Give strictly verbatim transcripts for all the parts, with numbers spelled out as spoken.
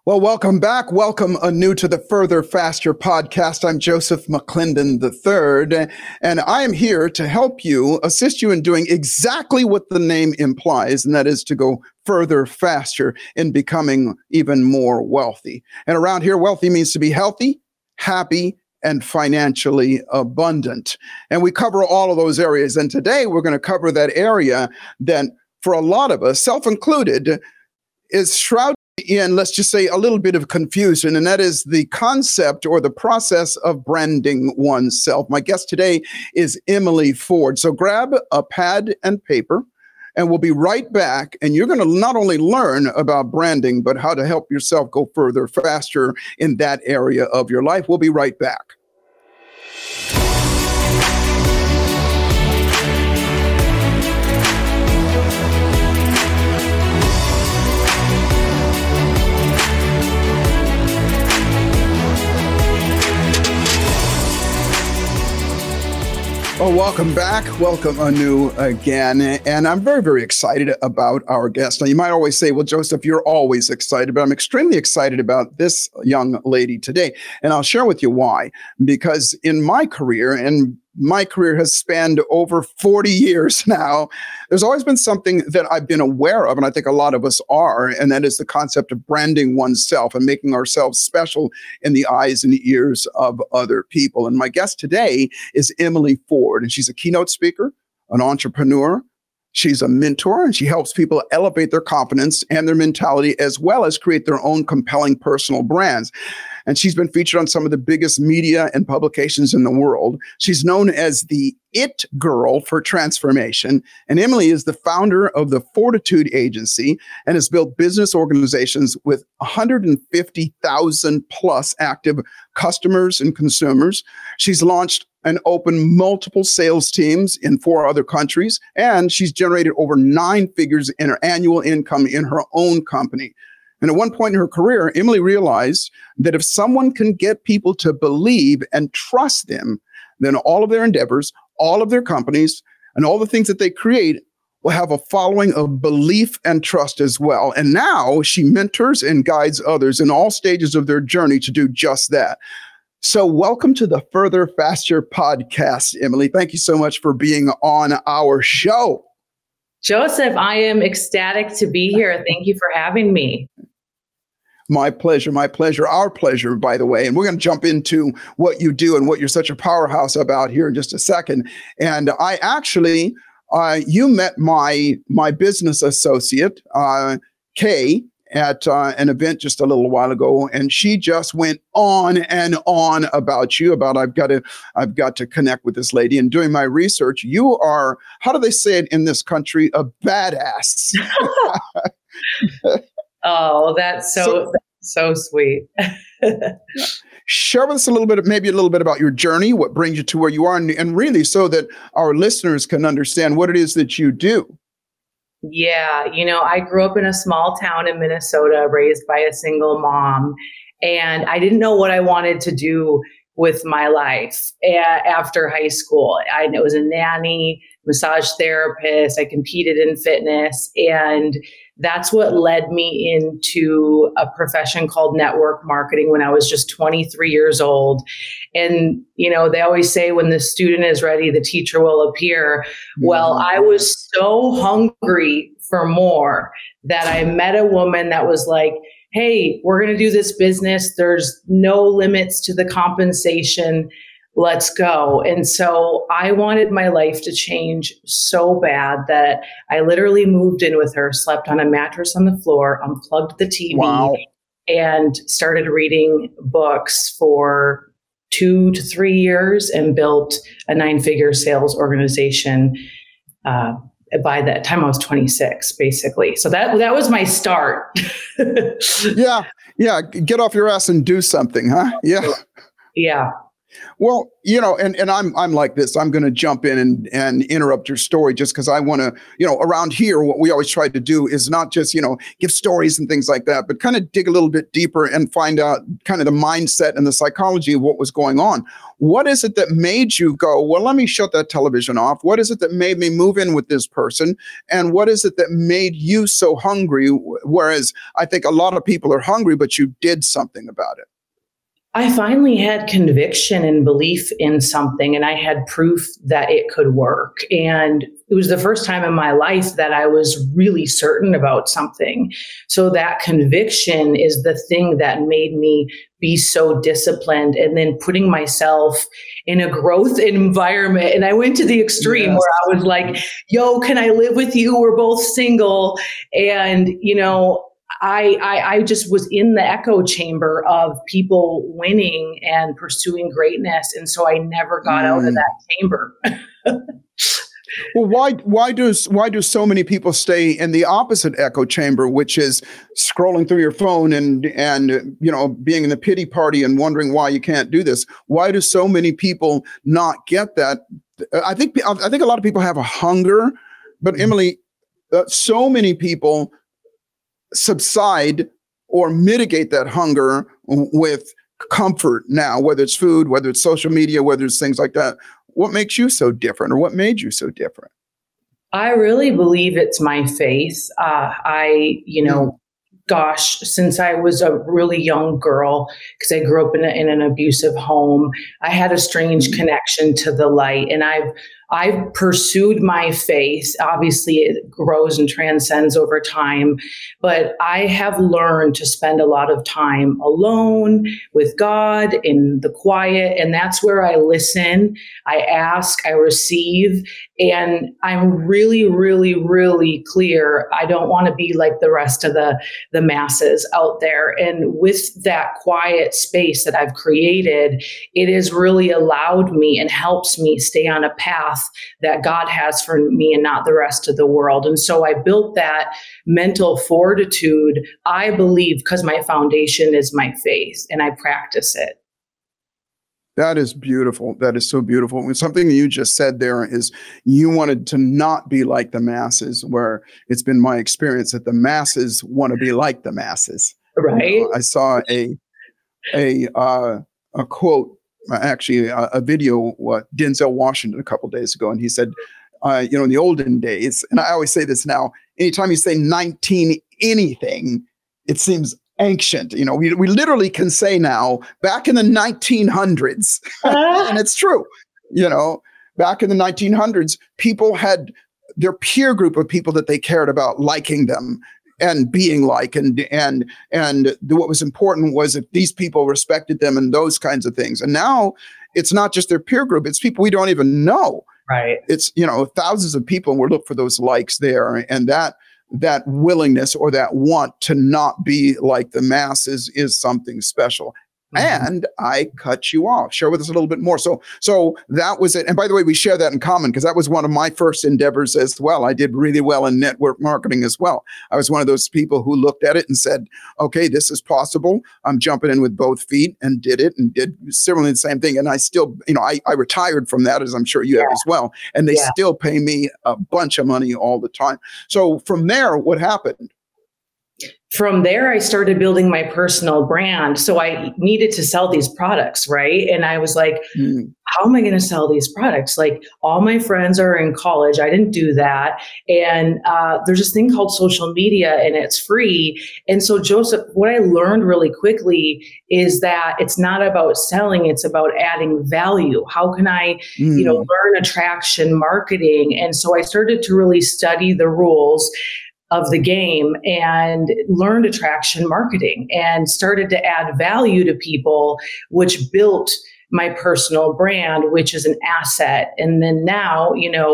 Well, welcome back. Welcome anew to the Further Faster podcast. I'm Joseph McClendon the third, and I am here to help you, assist you in doing exactly what the name implies, and that is to go further faster in becoming even more wealthy. And around here, wealthy means to be healthy, happy, and financially abundant. And we cover all of those areas. And today we're going to cover that area that, for a lot of us, self-included, is shrouded in, let's just say, a little bit of confusion, and that is the concept or the process of branding oneself. My guest today is Emily Ford. So grab a pad and paper, and we'll be right back. And you're going to not only learn about branding, but how to help yourself go further, faster in that area of your life. We'll be right back. Oh, welcome back. Welcome anew again. And I'm very, very excited about our guest. Now, you might always say, well, Joseph, you're always excited, but I'm extremely excited about this young lady today. And I'll share with you why. Because in my career, and my career has spanned over forty years now, there's always been something that I've been aware of, and I think a lot of us are, and that is the concept of branding oneself and making ourselves special in the eyes and ears of other people. And my guest today is Emily Ford, and she's a keynote speaker, an entrepreneur. She's a mentor, and she helps people elevate their confidence and their mentality, as well as create their own compelling personal brands. And she's been featured on some of the biggest media and publications in the world. She's known as the It Girl for transformation. And Emily is the founder of the Fortitude Agency and has built business organizations with one hundred fifty thousand plus active customers and consumers. She's launched and opened multiple sales teams in four other countries, and she's generated over nine figures in her annual income in her own company. And at one point in her career, Emily realized that if someone can get people to believe and trust them, then all of their endeavors, all of their companies, and all the things that they create will have a following of belief and trust as well. And now she mentors and guides others in all stages of their journey to do just that. So welcome to the Further Faster podcast, Emily. Thank you so much for being on our show. Joseph, I am ecstatic to be here. Thank you for having me. My pleasure, my pleasure, our pleasure, by the way. And we're going to jump into what you do and what you're such a powerhouse about here in just a second. And I actually, uh, you met my my business associate, uh, Kay, at uh, an event just a little while ago, and she just went on and on about you. About I've got to, I've got to connect with this lady. And doing my research, you are, how do they say it in this country, a badass. Oh, that's so, so, so sweet. Share with us a little bit, maybe a little bit about your journey, what brings you to where you are, and, and really so that our listeners can understand what it is that you do. Yeah, you know, I grew up in a small town in Minnesota, raised by a single mom, and I didn't know what I wanted to do with my life a- after high school. I was a nanny, massage therapist. I competed in fitness, and that's what led me into a profession called network marketing when I was just twenty-three years old. And, you know, they always say when the student is ready, the teacher will appear. Well, I was so hungry for more that I met a woman that was like, hey, we're going to do this business. There's no limits to the compensation. Let's go. And so I wanted my life to change so bad that I literally moved in with her, slept on a mattress on the floor, unplugged the T V, wow. and started reading books for two to three years and built a nine-figure sales organization. Uh, by that time, I was twenty-six, basically. So that that was my start. yeah, yeah. Get off your ass and do something, huh? Yeah. Yeah. Well, you know, and, and I'm I'm like this. I'm going to jump in and, and interrupt your story just because I want to, you know, around here, what we always try to do is not just, you know, give stories and things like that, but kind of dig a little bit deeper and find out kind of the mindset and the psychology of what was going on. What is it that made you go, well, let me shut that television off? What is it that made me move in with this person? And what is it that made you so hungry? Whereas I think a lot of people are hungry, but you did something about it. I finally had conviction and belief in something, and I had proof that it could work. And it was the first time in my life that I was really certain about something. So that conviction is the thing that made me be so disciplined, and then putting myself in a growth environment. And I went to the extreme yes. where I was like, yo, can I live with you? We're both single. And, you know, I, I, I just was in the echo chamber of people winning and pursuing greatness. And so I never got mm. out of that chamber. Well, why why does why do so many people stay in the opposite echo chamber, which is scrolling through your phone and and you know being in the pity party and wondering why you can't do this? Why do so many people not get that? I think I think a lot of people have a hunger, but Emily, uh, so many people subside or mitigate that hunger with comfort now, whether it's food, whether it's social media, whether it's things like that. What makes you so different, or what made you so different? I really believe it's my faith. Uh, I, you know, mm. gosh, since I was a really young girl, because I grew up in, a, in an abusive home, I had a strange mm. connection to the light, and I've I've pursued my faith. Obviously, it grows and transcends over time, but I have learned to spend a lot of time alone with God in the quiet, and that's where I listen, I ask, I receive, and I'm really, really, really clear. I don't want to be like the rest of the, the masses out there. And with that quiet space that I've created, it has really allowed me and helps me stay on a path that God has for me and not the rest of the world. And so I built that mental fortitude, I believe, because my foundation is my faith and I practice it. That is beautiful. That is so beautiful. And something you just said there is you wanted to not be like the masses, where it's been my experience that the masses want to be like the masses. Right. You know, I saw a a uh, a quote, actually a, a video, what Denzel Washington a couple of days ago, and he said, uh, you know, in the olden days, and I always say this now, anytime you say nineteen anything, it seems ancient. You know, we, we literally can say now, back in the nineteen hundreds, and it's true, you know, back in the nineteen hundreds, people had their peer group of people that they cared about liking them and being like, and and and the, what was important was if these people respected them and those kinds of things. And now it's not just their peer group, it's people we don't even know. Right. It's, you know, thousands of people, and we look for those likes there. And that that willingness or that want to not be like the masses is something special. Mm-hmm. And I cut you off. Share with us a little bit more. So, so that was it. And by the way, we share that in common because that was one of my first endeavors as well. I did really well in network marketing as well. I was one of those people who looked at it and said, okay, this is possible. I'm jumping in with both feet, and did it, and did similarly the same thing. And I still, you know, I, I retired from that, as I'm sure you yeah. have as well. And they yeah. still pay me a bunch of money all the time. So from there, what happened? From there, I started building my personal brand. So I needed to sell these products, right? And I was like, mm. how am I going to sell these products? Like, all my friends are in college. I didn't do that. And uh, there's this thing called social media, and it's free. And so, Joseph, what I learned really quickly is that it's not about selling, it's about adding value. How can I, mm. you know, learn attraction marketing? And so I started to really study the rules of the game and learned attraction marketing and started to add value to people, which built my personal brand, which is an asset. And then now, you know,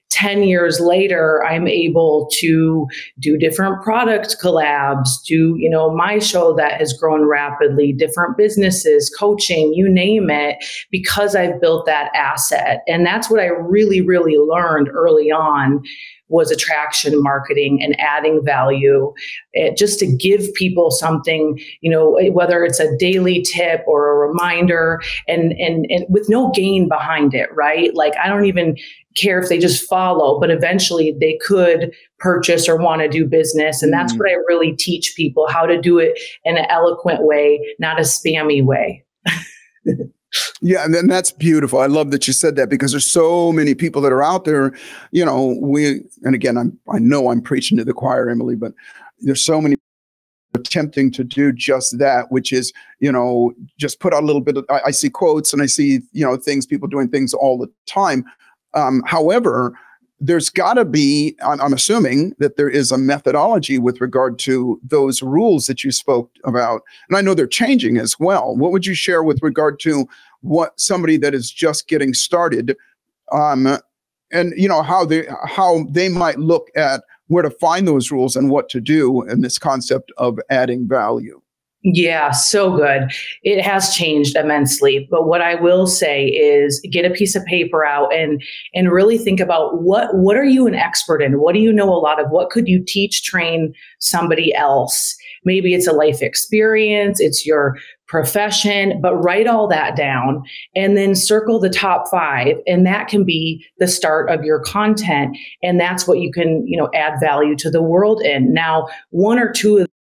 ten years later, I'm able to do different product collabs, do, you know, my show that has grown rapidly, different businesses, coaching, you name it, because I've built that asset. And that's what I really, really learned early on was attraction marketing and adding value, eh, just to give people something, you know, whether it's a daily tip or a reminder, and, and, and with no gain behind it, right? Like, I don't even care if they just follow, but eventually they could purchase or want to do business. And that's mm. what I really teach people, how to do it in an eloquent way, not a spammy way. Yeah, and then that's beautiful. I love that you said that, because there's so many people that are out there, you know, we, and again, I'm, I know I'm preaching to the choir, Emily, but there's so many attempting to do just that, which is, you know, just put out a little bit of, I, I see quotes and I see, you know, things, people doing things all the time. Um, however, there's got to be, I'm, I'm assuming that there is a methodology with regard to those rules that you spoke about. And I know they're changing as well. What would you share with regard to what somebody that is just getting started, um, and, you know, how they, how they might look at where to find those rules and what to do in this concept of adding value? Yeah, so good. It has changed immensely. But what I will say is get a piece of paper out and and really think about what what are you an expert in? What do you know a lot of? What could you teach, train somebody else? Maybe it's a life experience, it's your profession, but write all that down and then circle the top five. And that can be the start of your content. And that's what you can, you know, add value to the world in. Now, one or two of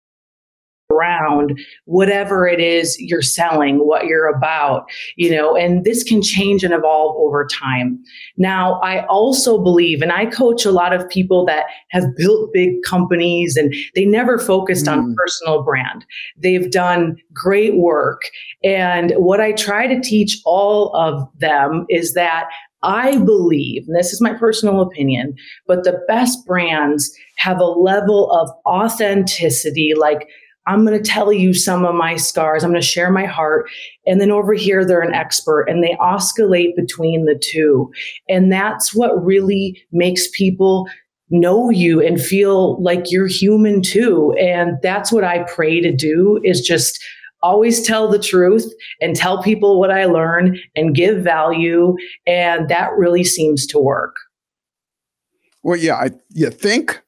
around whatever it is you're selling, what you're about, you know, and this can change and evolve over time. Now, I also believe, and I coach a lot of people that have built big companies and they never focused mm. on personal brand. They've done great work. And what I try to teach all of them is that I believe, and this is my personal opinion, but the best brands have a level of authenticity, like I'm going to tell you some of my scars. I'm going to share my heart. And then over here, they're an expert and they oscillate between the two. And that's what really makes people know you and feel like you're human too. And that's what I pray to do, is just always tell the truth and tell people what I learn and give value. And that really seems to work. Well, yeah, I, you think,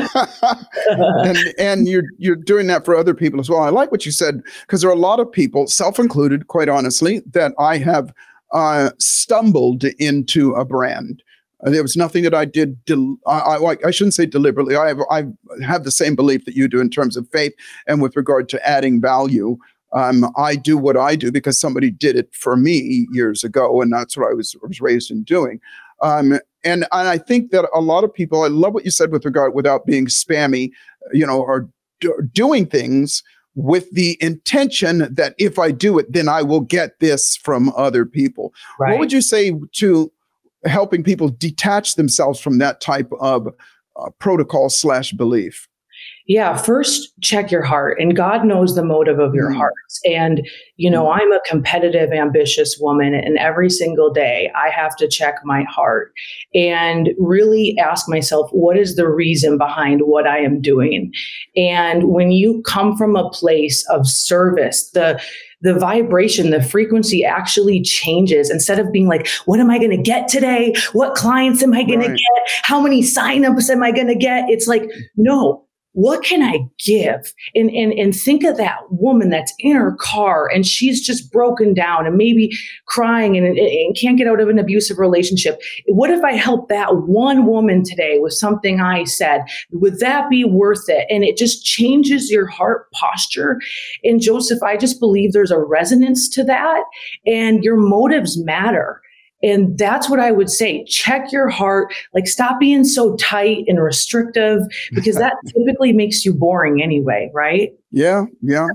and and you're you're doing that for other people as well. I like what you said, because there are a lot of people, self-included, quite honestly, that I have uh, stumbled into a brand. Uh, there was nothing that I did. Del- I, I I shouldn't say deliberately. I have I have the same belief that you do in terms of faith and with regard to adding value. Um, I do what I do because somebody did it for me years ago, and that's what I was was raised in doing. Um, and, and I think that a lot of people, I love what you said with regard, without being spammy, you know, are do, doing things with the intention that if I do it, then I will get this from other people. Right. What would you say to helping people detach themselves from that type of uh, protocol slash belief? Yeah, first check your heart, and God knows the motive of your mm. heart. And, you know, mm. I'm a competitive, ambitious woman, and every single day I have to check my heart and really ask myself, what is the reason behind what I am doing? And when you come from a place of service, the the vibration, the frequency actually changes. Instead of being like, what am I going to get today? What clients am I going right. to get? How many signups am I going to get? It's like, no. What can I give? And, and, and think of that woman that's in her car and she's just broken down and maybe crying and, and can't get out of an abusive relationship. What if I help that one woman today with something I said? Would that be worth it? And it just changes your heart posture. And Joseph, I just believe there's a resonance to that, and your motives matter. And that's what I would say. Check your heart. Like, stop being so tight and restrictive, because that typically makes you boring anyway, right? Yeah, yeah.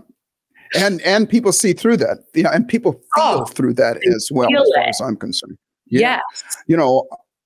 And and people see through that. Yeah, and people feel oh, through that as well, as far it. as I'm concerned. Yeah. Yes. You know,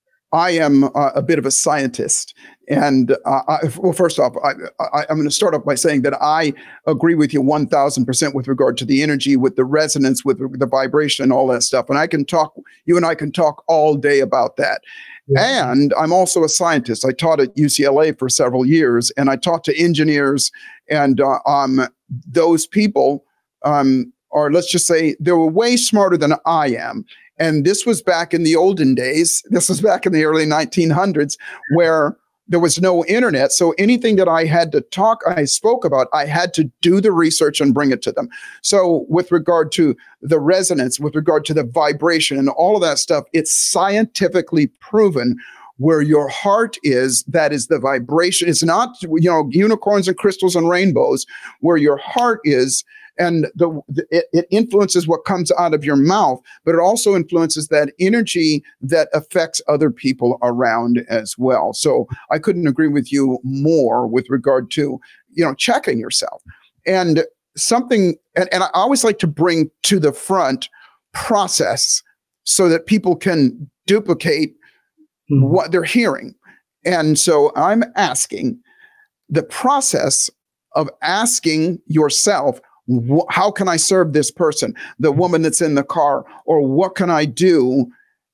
I am uh, a bit of a scientist. And uh, I, well, first off, I, I, I'm going to start off by saying that I agree with you one thousand percent with regard to the energy, with the resonance, with the vibration and all that stuff. And I can talk, you and I can talk all day about that. And I'm also a scientist. I taught at U C L A for several years, and I taught to engineers, and uh, um, those people um, are, let's just say, they were way smarter than I am. And this was back in the olden days. This was back in the early nineteen hundreds, where there was no internet. So anything that I had to talk, I spoke about, I had to do the research and bring it to them. So with regard to the resonance, with regard to the vibration and all of that stuff, it's scientifically proven where your heart is, that is the vibration. It's not, you know, unicorns and crystals and rainbows. Where your heart is, and the, the it, it influences what comes out of your mouth, but it also influences that energy that affects other people around as well. So I couldn't agree with you more with regard to, you know, checking yourself. And something, and, and I always like to bring to the front process so that people can duplicate mm-hmm. what they're hearing. And so I'm asking the process of asking yourself, how can I serve this person, the woman that's in the car, or what can I do?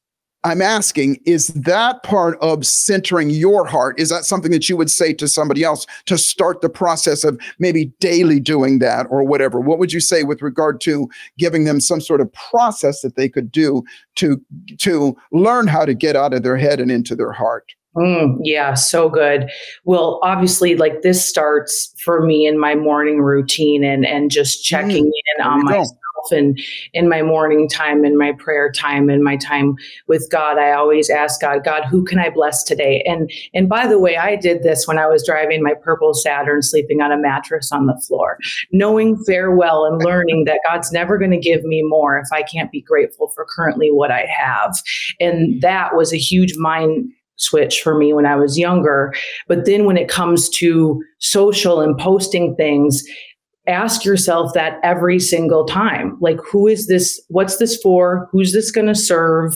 I'm asking, is that part of centering your heart? Is that something that you would say to somebody else to start the process of maybe daily doing that or whatever? What would you say with regard to giving them some sort of process that they could do to, to learn how to get out of their head and into their heart? Mm, yeah, so good. Well, obviously, like this starts for me in my morning routine and and just checking mm, in on myself and in my morning time and my prayer time and my time with God. I always ask God, God, who can I bless today? And and by the way, I did this when I was driving my purple Saturn, sleeping on a mattress on the floor, knowing very well and learning that God's never going to give me more if I can't be grateful for currently what I have. And that was a huge mind switch for me when I was younger. But then when it comes to social and posting things, ask yourself that every single time. Like, who is this? What's this for? Who's this going to serve?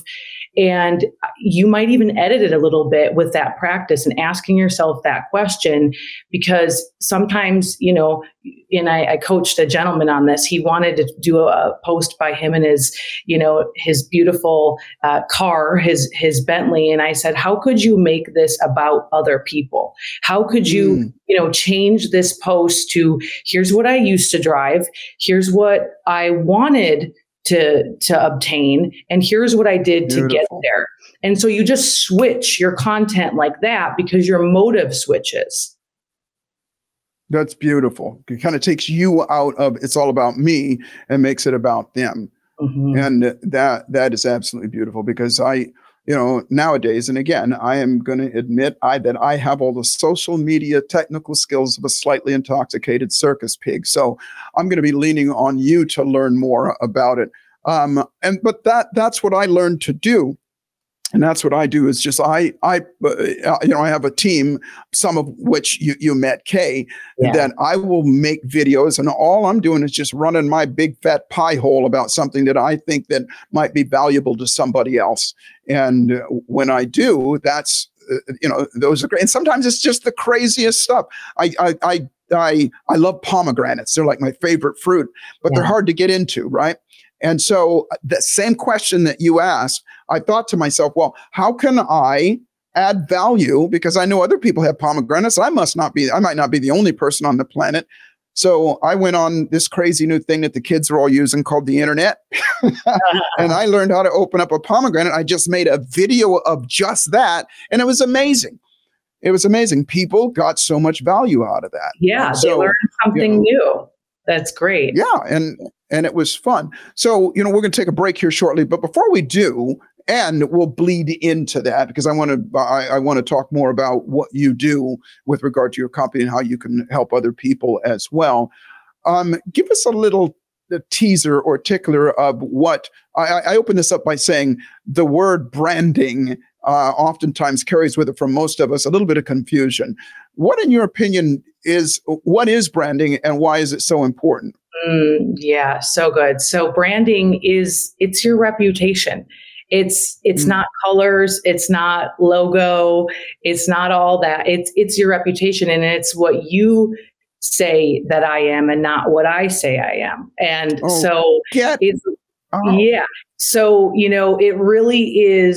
And you might even edit it a little bit with that practice and asking yourself that question, because sometimes, you know, and I, I coached a gentleman on this. He wanted to do a post by him and his, you know, his beautiful uh, car, his his Bentley. And I said, how could you make this about other people? How could you, mm. you know, change this post to, here's what I used to drive, here's what I wanted to to obtain, and here's what I did Beautiful. To get there. And so you just switch your content like that because your motive switches. That's beautiful. It kind of takes you out of it's all about me and makes it about them. Mm-hmm. And that that is absolutely beautiful, because I, you know, nowadays, and again, I am going to admit I that I have all the social media technical skills of a slightly intoxicated circus pig. So I'm going to be leaning on you to learn more about it. Um, and but that that's what I learned to do. And that's what I do is just I, I, uh, you know, I have a team, some of which you, you met, Kay, yeah. that I will make videos, and all I'm doing is just running my big fat pie hole about something that I think that might be valuable to somebody else. And when I do, that's, uh, you know, those are great. And sometimes it's just the craziest stuff. I, I, I, I, I love pomegranates. They're like my favorite fruit, but yeah. they're hard to get into, right? And so the same question that you asked, I thought to myself, well, how can I add value? Because I know other people have pomegranates. I must not be, I might not be the only person on the planet. So I went on this crazy new thing that the kids are all using called the internet. And I learned how to open up a pomegranate. I just made a video of just that. And it was amazing. It was amazing. People got so much value out of that. Yeah, so, they learned something you know, new. That's great. Yeah. And and it was fun. So, you know, we're going to take a break here shortly. But before we do, and we'll bleed into that, because I want to I, I want to talk more about what you do with regard to your company and how you can help other people as well. Um, give us a little a teaser or tickler of what I, I open this up by saying the word branding uh, oftentimes carries with it for most of us a little bit of confusion. What, in your opinion, is what is branding, and why is it so important? Mm, yeah, so good. So branding is, it's your reputation. It's it's mm. not colors, it's not logo, it's not all that. It's it's your reputation, and it's what you say that I am and not what I say I am. And oh, so get, it's oh. yeah. So, you know, it really is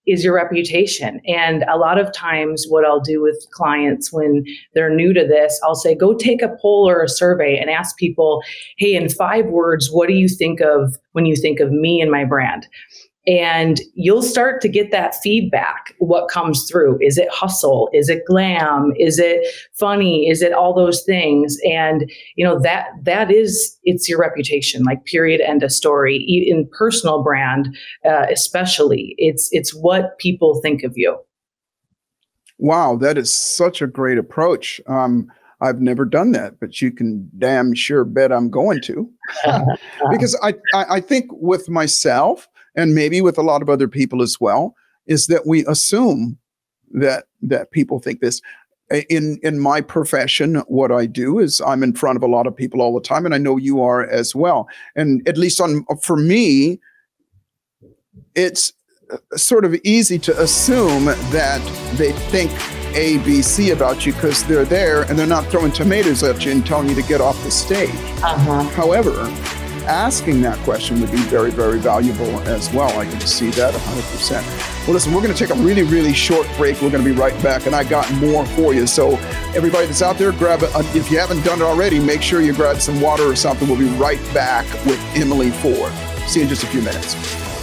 is your reputation. And a lot of times what I'll do with clients when they're new to this, I'll say, go take a poll or a survey and ask people, hey, in five words, what do you think of when you think of me and my brand? And you'll start to get that feedback. What comes through? Is it hustle? Is it glam? Is it funny? Is it all those things? And, you know, that that is, it's your reputation, like period, end of story. In personal brand, uh, especially, it's it's what people think of you. Wow, that is such a great approach. Um, I've never done that, but you can damn sure bet I'm going to. Because I, I, I think with myself, and maybe with a lot of other people as well, is that we assume that that people think this. In in my profession, what I do is I'm in front of a lot of people all the time, and I know you are as well. And at least on for me, it's sort of easy to assume that they think A, B, C about you because they're there and they're not throwing tomatoes at you and telling you to get off the stage. Uh-huh. However, asking that question would be very, very valuable as well. I can see that one hundred percent. Well, listen, we're going to take a really, really short break. We're going to be right back, and I got more for you. So everybody that's out there, grab it. If you haven't done it already, make sure you grab some water or something. We'll be right back with Emily Ford. See you in just a few minutes.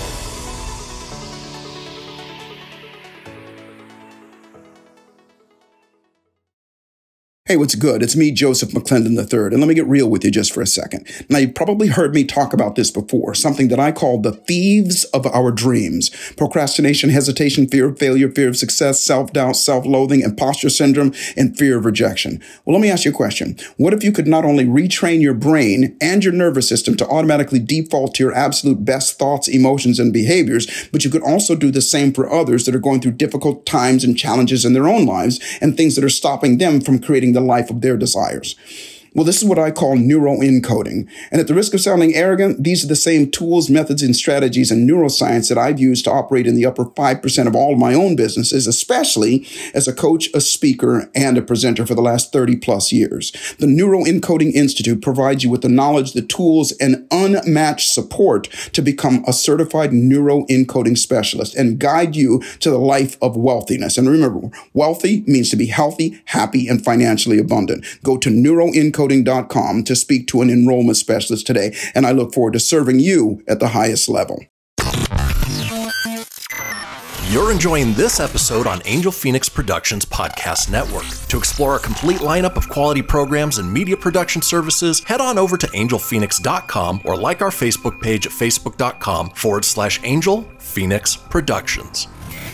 Hey, what's good? It's me, Joseph McClendon the third, and let me get real with you just for a second. Now, you've probably heard me talk about this before, something that I call the thieves of our dreams. Procrastination, hesitation, fear of failure, fear of success, self-doubt, self-loathing, imposter syndrome, and fear of rejection. Well, let me ask you a question. What if you could not only retrain your brain and your nervous system to automatically default to your absolute best thoughts, emotions, and behaviors, but you could also do the same for others that are going through difficult times and challenges in their own lives and things that are stopping them from creating the life of their desires? Well, this is what I call neuroencoding. And at the risk of sounding arrogant, these are the same tools, methods, and strategies in neuroscience that I've used to operate in the upper five percent of all of my own businesses, especially as a coach, a speaker, and a presenter for the last thirty plus years. The Neuroencoding Institute provides you with the knowledge, the tools, and unmatched support to become a certified neuroencoding specialist and guide you to the life of wealthiness. And remember, wealthy means to be healthy, happy, and financially abundant. Go to neuroencoding dot com to speak to an enrollment specialist today, and I look forward to serving you at the highest level. You're enjoying this episode on Angel Phoenix Productions Podcast Network. To explore a complete lineup of quality programs and media production services, head on over to angel phoenix dot com or like our Facebook page at facebook.com forward slash Angel Phoenix Productions.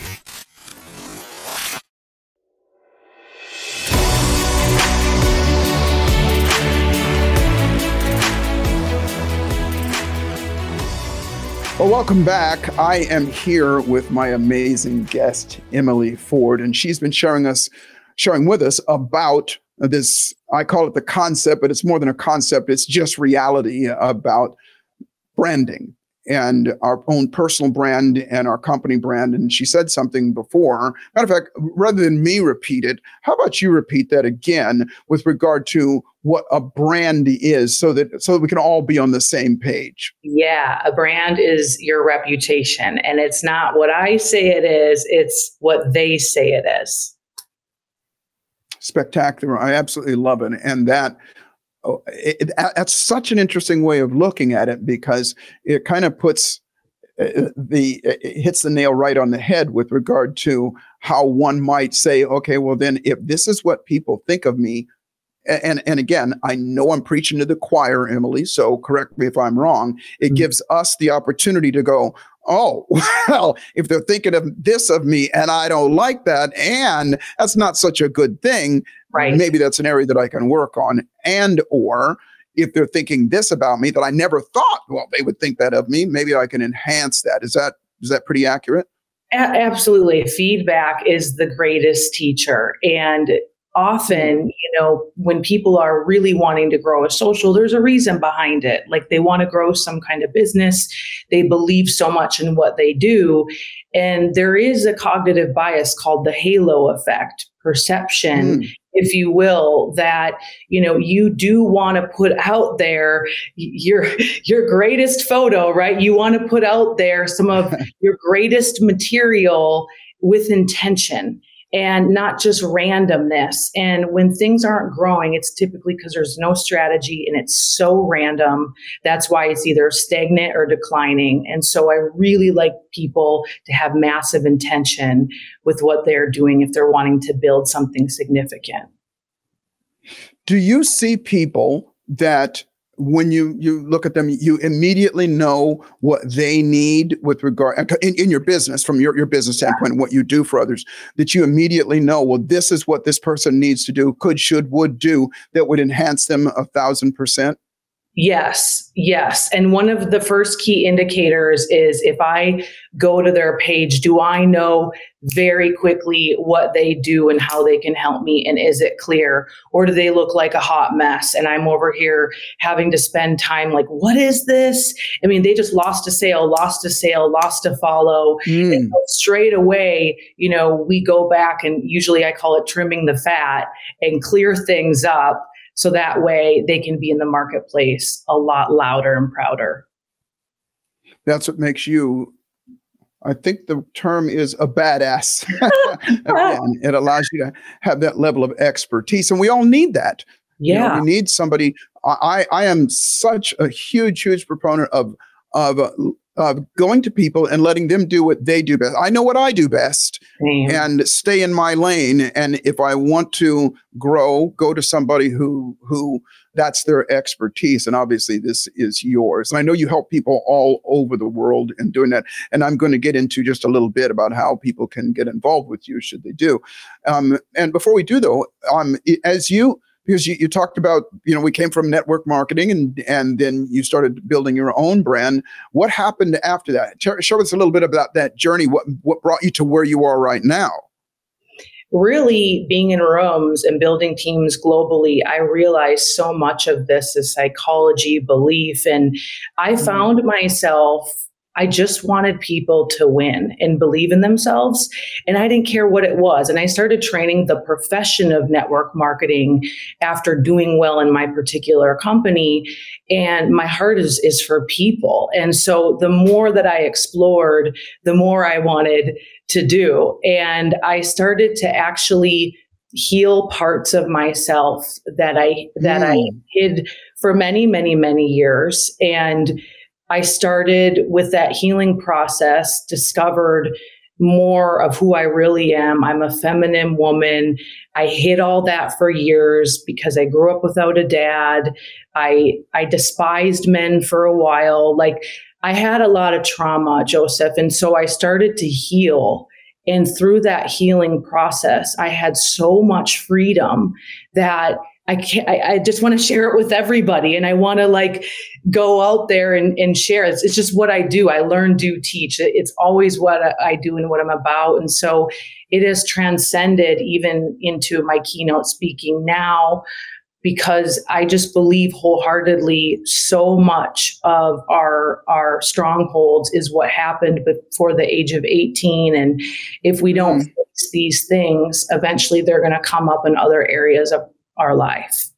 Well, welcome back. I am here with my amazing guest, Emily Ford, and she's been sharing us, sharing with us about this, I call it the concept, but it's more than a concept. It's just reality about branding and our own personal brand and our company brand. And she said something before. Matter of fact, rather than me repeat it, how about you repeat that again with regard to what a brand is, so that so that we can all be on the same page? Yeah, a brand is your reputation, and it's not what I say it is, it's what they say it is. Spectacular. I absolutely love it. And that Oh, it, it, that's such an interesting way of looking at it, because it kind of puts uh, the, it hits the nail right on the head with regard to how one might say, okay, well then if this is what people think of me, and, and again, I know I'm preaching to the choir, Emily, so correct me if I'm wrong. It mm-hmm. gives us the opportunity to go, oh, well, if they're thinking of this of me and I don't like that, and that's not such a good thing, right? Maybe that's an area that I can work on. And or if they're thinking this about me that I never thought, well, they would think that of me, maybe I can enhance that. Is that is that pretty accurate? A- absolutely. Feedback is the greatest teacher. And often, you know, when people are really wanting to grow a social, there's a reason behind it. Like they want to grow some kind of business. They believe so much in what they do. And there is a cognitive bias called the halo effect. perception, Mm. if you will, that, you know, you do want to put out there your your greatest photo, right? You want to put out there some of your greatest material with intention and not just randomness. And when things aren't growing, it's typically because there's no strategy and it's so random. That's why it's either stagnant or declining. And so I really like people to have massive intention with what they're doing if they're wanting to build something significant. Do you see people that when you, you look at them, you immediately know what they need with regard in, in your business, from your, your business standpoint, and what you do for others, that you immediately know, well, this is what this person needs to do, could, should, would do that would enhance them a thousand percent? Yes, yes. And one of the first key indicators is if I go to their page, do I know very quickly what they do and how they can help me? And is it clear? Or do they look like a hot mess? And I'm over here having to spend time like, what is this? I mean, they just lost a sale, lost a sale, lost a follow. Mm. And so straight away, you know, we go back and usually I call it trimming the fat and clear things up. So that way they can be in the marketplace a lot louder and prouder. That's what makes you, I think the term is a badass. Again, it allows you to have that level of expertise. And we all need that. Yeah. You know, we need somebody. I, I am such a huge, huge proponent of, of, uh, of going to people and letting them do what they do best. I know what I do best. Same. And stay in my lane. And if I want to grow, go to somebody who who that's their expertise. And obviously this is yours. And I know you help people all over the world in doing that. And I'm going to get into just a little bit about how people can get involved with you should they do. Um, and before we do though, um, as you Because you, you talked about, you know, we came from network marketing and and then you started building your own brand. What happened after that? Show us a little bit about that journey. What what brought you to where you are right now? Really being in rooms and building teams globally, I realized so much of this is psychology, belief, and I Mm-hmm. found myself, I just wanted people to win and believe in themselves. And I didn't care what it was. And I started training the profession of network marketing after doing well in my particular company. And my heart is, is for people. And so the more that I explored, the more I wanted to do. And I started to actually heal parts of myself that I, that Mm. I hid for many, many, many years. And I started with that healing process, discovered more of who I really am. I'm a feminine woman. I hid all that for years because I grew up without a dad. I I despised men for a while. Like I had a lot of trauma, Joseph. And so I started to heal. And through that healing process, I had so much freedom that I can't, I, I just want to share it with everybody. And I want to like go out there and, and share. It's, it's just what I do. I learn, do, teach. It's always what I do and what I'm about. And so it has transcended even into my keynote speaking now, because I just believe wholeheartedly so much of our, our strongholds is what happened before the age of eighteen. And if we don't Mm. fix these things, eventually they're going to come up in other areas of our life.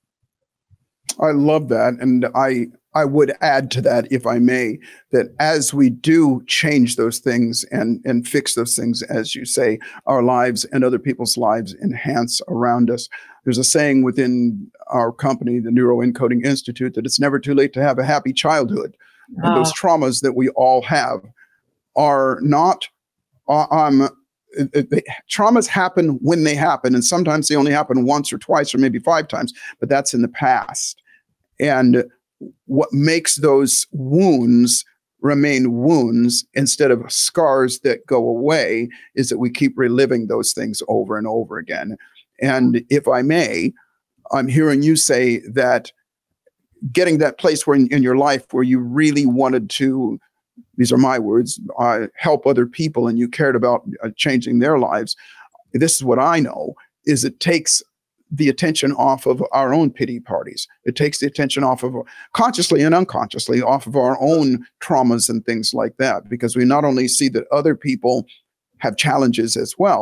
I love that. And I I would add to that, if I may, that as we do change those things and, and fix those things, as you say, our lives and other people's lives enhance around us. There's a saying within our company, the Neuroencoding Institute, that it's never too late to have a happy childhood. And those Uh, traumas that we all have are not uh, um, it- it- they- traumas happen when they happen, and sometimes they only happen once or twice or maybe five times, but that's in the past. And what makes those wounds remain wounds instead of scars that go away is that we keep reliving those things over and over again. And if I may, I'm hearing you say that getting that place where in, in your life where you really wanted to, these are my words, uh, help other people and you cared about uh, changing their lives. This is what I know, is it takes the attention off of our own pity parties. It takes the attention off of, consciously and unconsciously, off of our own traumas and things like that, because we not only see that other people have challenges as well,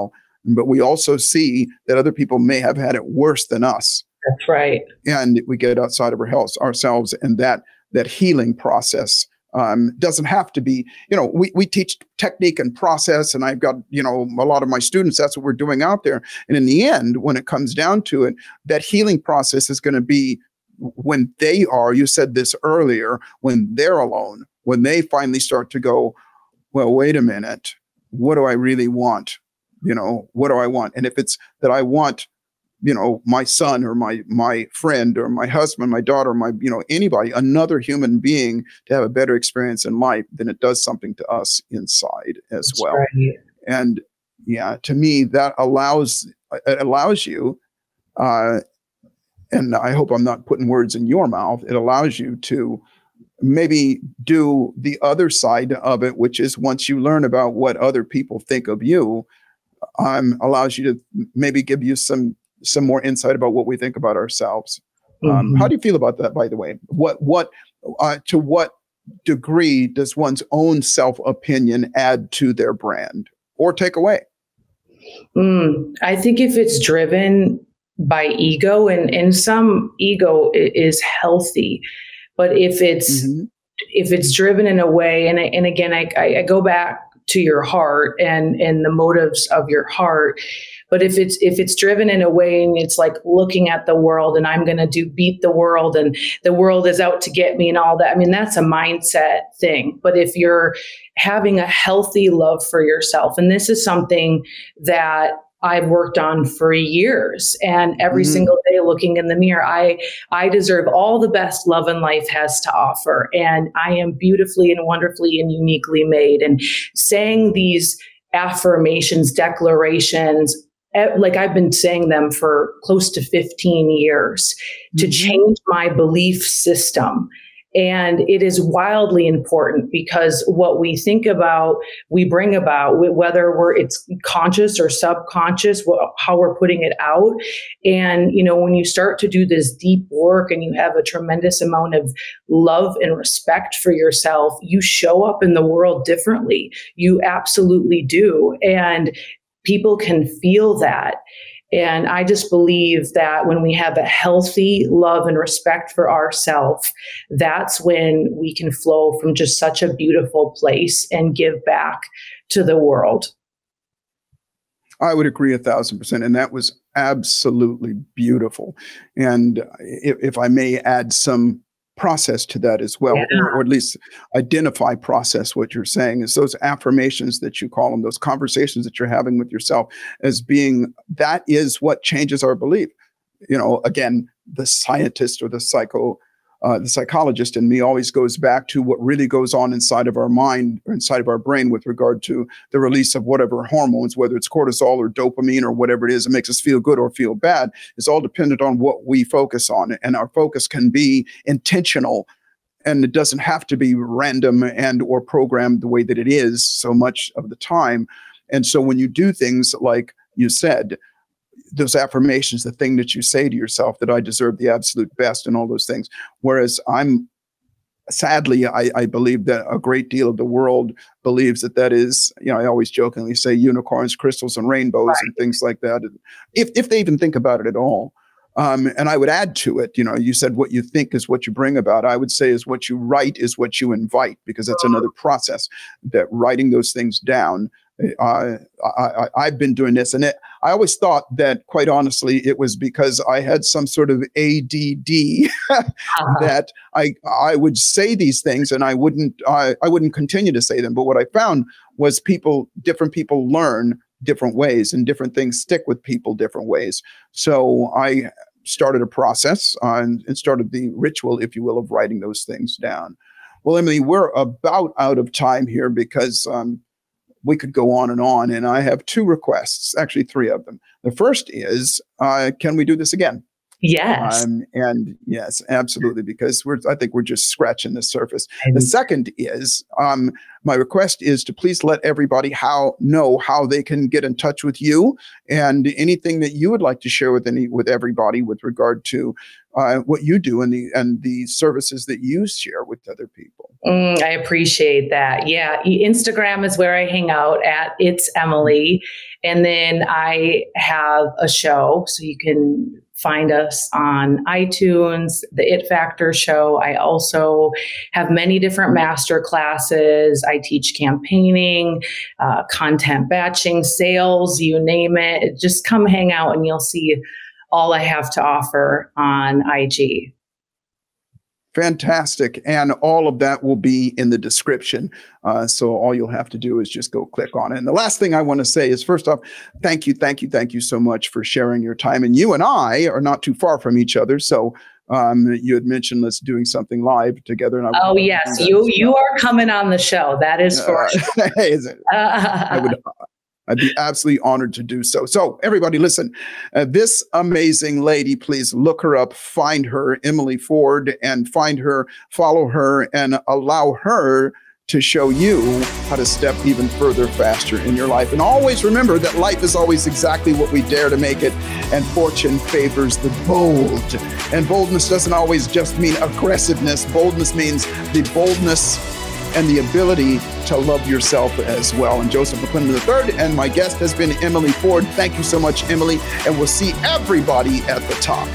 but we also see that other people may have had it worse than us. That's right. And we get outside of our health ourselves, and that that healing process um, doesn't have to be, you know, we, we teach technique and process, and I've got, you know, a lot of my students, that's what we're doing out there. And in the end, when it comes down to it, that healing process is going to be when they are, you said this earlier, when they're alone, when they finally start to go, well, wait a minute, what do I really want? You know, what do I want? And if it's that I want, you know, my son or my my friend or my husband, my daughter, my, you know, anybody, another human being to have a better experience in life, then it does something to us inside as That's well. right. And yeah, to me, that allows, it allows you, uh, and I hope I'm not putting words in your mouth, it allows you to maybe do the other side of it, which is once you learn about what other people think of you, um, allows you to maybe give you some some more insight about what we think about ourselves. Um, Mm-hmm. How do you feel about that, by the way? What, what, uh, to what degree does one's own self-opinion add to their brand or take away? Mm, I think if it's driven by ego, and, and some ego i- is healthy, but if it's Mm-hmm. if it's driven in a way, and I, and again, I, I I go back to your heart and and the motives of your heart. But if it's if it's driven in a way and it's like looking at the world and I'm going to do beat the world and the world is out to get me and all that, I mean, that's a mindset thing. But if you're having a healthy love for yourself, and this is something that I've worked on for years, and every Mhm. single day looking in the mirror, I I deserve all the best love in life has to offer, and I am beautifully and wonderfully and uniquely made. And saying these affirmations, declarations, eh, like I've been saying them for close to fifteen years to Mhm. change my belief system. And it is wildly important because what we think about, we bring about, wh- whether we're it's conscious or subconscious, wh- how we're putting it out. And you know, when you start to do this deep work and you have a tremendous amount of love and respect for yourself, you show up in the world differently. You absolutely do, and people can feel that. And I just believe that when we have a healthy love and respect for ourselves, that's when we can flow from just such a beautiful place and give back to the world. I would agree a thousand percent. And that was absolutely beautiful. And if, if I may add some process to that as well, Yeah. or, or at least identify process, what you're saying is those affirmations that you call them, those conversations that you're having with yourself as being, that is what changes our belief. You know, again, the scientist or the psycho, uh, the psychologist in me always goes back to what really goes on inside of our mind or inside of our brain with regard to the release of whatever hormones, whether it's cortisol or dopamine or whatever it is that makes us feel good or feel bad. It's all dependent on what we focus on. And our focus can be intentional, and it doesn't have to be random and or programmed the way that it is so much of the time. And so when you do things like you said, those affirmations, the thing that you say to yourself that I deserve the absolute best and all those things. Whereas I'm sadly, I, I believe that a great deal of the world believes that that is, you know, I always jokingly say unicorns, crystals, and rainbows Right. and things like that. If, if they even think about it at all. Um, and I would add to it, you know, you said what you think is what you bring about. I would say is what you write is what you invite, because that's another process, that writing those things down. Uh, I, I, I've been doing this, and it, I always thought that, quite honestly, it was because I had some sort of A D D Uh-huh. that I I would say these things and I wouldn't I, I wouldn't continue to say them. But what I found was people, different people learn different ways, and different things stick with people different ways. So I started a process uh, and, and started the ritual, if you will, of writing those things down. Well, Emily, we're about out of time here because um, we could go on and on. And I have two requests, actually three of them. The first is, uh, can we do this again? Yes. Um, and yes, absolutely, because we're, I think we're just scratching the surface. I The do. second is, um, my request is to please let everybody how know how they can get in touch with you, and anything that you would like to share with any with everybody with regard to uh, what you do and the and the services that you share with other people. Mm, I appreciate that. Yeah. e- Instagram is where I hang out at. It's Emily. And then I have a show, so you can find us on iTunes, the It Factor show. I also have many different master classes. I teach campaigning, uh, content batching, sales, you name it. Just come hang out and you'll see all I have to offer on I G. Fantastic. And all of that will be in the description. Uh, so all you'll have to do is just go click on it. And the last thing I want to say is, first off, thank you, thank you, thank you so much for sharing your time. And you and I are not too far from each other. So um, you had mentioned let's doing something live together. And I oh, yes. You you are coming on the show. That is for uh, sure. Is it? Uh, I would I'd be absolutely honored to do so. So everybody listen, uh, this amazing lady, please look her up, find her, Emily Ford, and find her, follow her, and allow her to show you how to step even further faster in your life. And always remember that life is always exactly what we dare to make it, and fortune favors the bold. And boldness doesn't always just mean aggressiveness. Boldness means the boldness and the ability to love yourself as well. And Joseph McClendon the third, and my guest has been Emily Ford. Thank you so much, Emily, and we'll see everybody at the top.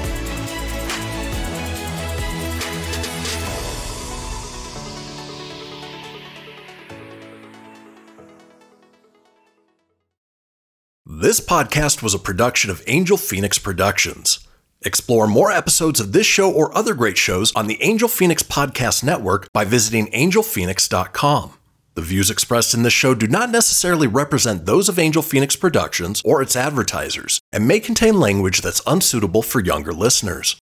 This podcast was a production of Angel Phoenix Productions. Explore more episodes of this show or other great shows on the Angel Phoenix Podcast Network by visiting angel phoenix dot com. The views expressed in this show do not necessarily represent those of Angel Phoenix Productions or its advertisers and may contain language that's unsuitable for younger listeners.